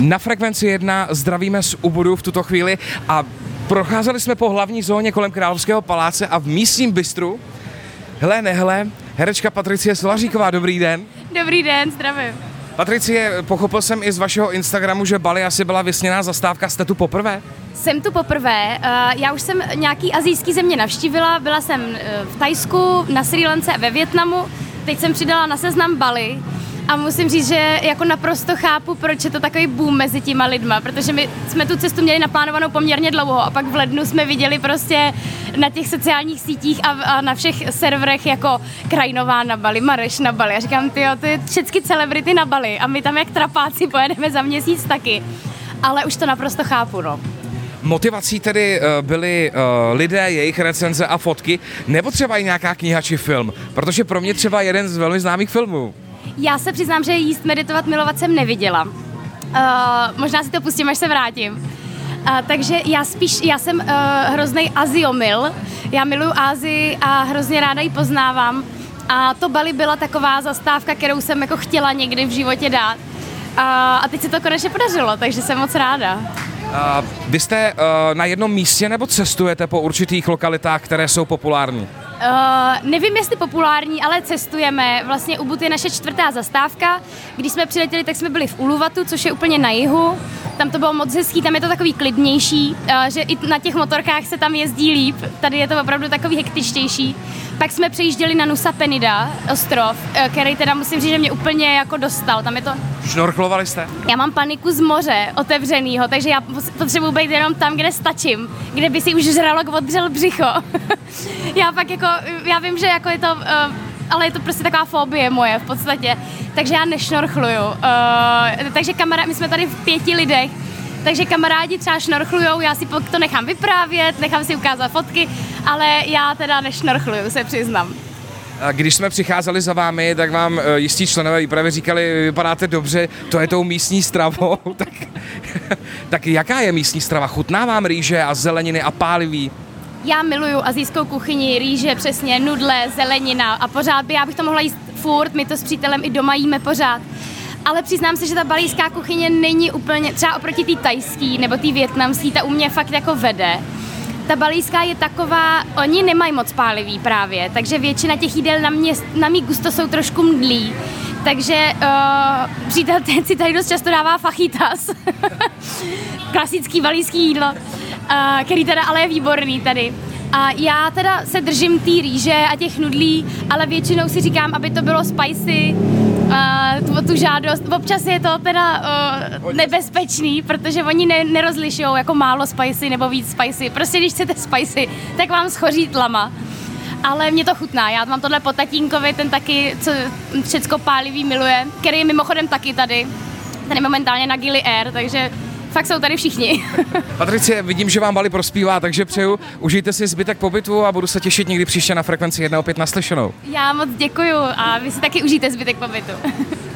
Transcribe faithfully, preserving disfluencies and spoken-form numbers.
Na Frekvenci jedna zdravíme z Ubudu v tuto chvíli a procházeli jsme po hlavní zóně kolem Královského paláce a v místním bistru, hle nehle, herečka Patricie Solaříková, dobrý den. Dobrý den, zdravím. Patricie, pochopil jsem i z vašeho Instagramu, že Bali asi byla vysněná zastávka, jste tu poprvé? Jsem tu poprvé, já už jsem nějaký asijský země navštívila, byla jsem v Thajsku, na Srí Lance a ve Vietnamu, teď jsem přidala na seznam Bali. A musím říct, že jako naprosto chápu, proč je to takový boom mezi těma lidma, protože my jsme tu cestu měli naplánovanou poměrně dlouho a pak v lednu jsme viděli prostě na těch sociálních sítích a, a na všech serverech jako Krajinová na Bali, Mareš na Bali. A říkám, tyjo, to je všechny celebrity na Bali a my tam jak trapáci pojedeme za měsíc taky. Ale už to naprosto chápu, no. Motivací tedy uh, byli uh, lidé, jejich recenze a fotky, nebo třeba i nějaká kniha či film? Protože pro mě třeba jeden z velmi známých filmů. Já se přiznám, že jíst, meditovat, milovat jsem neviděla. Uh, možná si to pustím, až se vrátím. Uh, takže já spíš, já jsem uh, hroznej Aziomil. Já miluju Asii a hrozně ráda ji poznávám. A to Bali byla taková zastávka, kterou jsem jako chtěla někdy v životě dát. Uh, a teď se to konečně podařilo, takže jsem moc ráda. Uh, vy jste uh, na jednom místě nebo cestujete po určitých lokalitách, které jsou populární? Uh, nevím, jestli populární, ale cestujeme. Vlastně Ubud je naše čtvrtá zastávka. Když jsme přiletěli, tak jsme byli v Uluvatu, což je úplně na jihu. Tam to bylo moc hezký, tam je to takový klidnější, uh, že i na těch motorkách se tam jezdí líp. Tady je to opravdu takový hektičtější. Pak jsme přejížděli na Nusa Penida, ostrov, uh, který teda musím říct, že mě úplně jako dostal. Tam je to... Šnorchlovali jste? Já mám paniku z moře otevřenýho, takže já potřebuji být jenom tam, kde stačím, kde by si už žralok odřel břicho. Já pak jako, já vím, že jako je to, uh, ale je to prostě taková fobie moje v podstatě, takže já nešnorchluju. Uh, takže kamarádi, my jsme tady v pěti lidech, takže kamarádi třeba šnorchlujou, já si to nechám vyprávět, nechám si ukázat fotky, ale já teda nešnorchluju, se přiznám. Když jsme přicházeli za vámi, tak vám jistí členové výpravy říkali, vypadáte dobře, to je tou místní stravou. tak, tak jaká je místní strava? Chutná vám rýže a zeleniny a páliví? Já miluju asijskou kuchyni, rýže, přesně, nudle, zelenina a pořád by, já bych to mohla jíst furt, my to s přítelem i doma jíme pořád. Ale přiznám se, že ta balijská kuchyně není úplně, třeba oproti té tajský nebo té vietnamský, ta u mě fakt jako vede. Ta balijská je taková, oni nemají moc pálivý právě, takže většina těch jídel na, mě, na mý gusto jsou trošku mdlí. Takže uh, přítel ten si tady dost často dává fajitas, klasický balijský jídlo, uh, který teda ale je výborný tady. A já teda se držím té rýže a těch nudlí, ale většinou si říkám, aby to bylo spicy, uh, tu, tu žádost. Občas je to teda uh, nebezpečný, protože oni ne, nerozlišujou jako málo spicy nebo víc spicy. Prostě když chcete spicy, tak vám schoří tlama. Ale mě to chutná, já mám tohle po tatínkovi, ten taky co všecko pálivý miluje, který je mimochodem taky tady. Ten je momentálně na Gili Air, takže fakt jsou tady všichni. Patricie, vidím, že vám Bali prospívá, takže přeju, užijte si zbytek pobytu a budu se těšit někdy příště na Frekvenci jedna opět naslyšenou. Já moc děkuju a vy si taky užijte zbytek pobytu.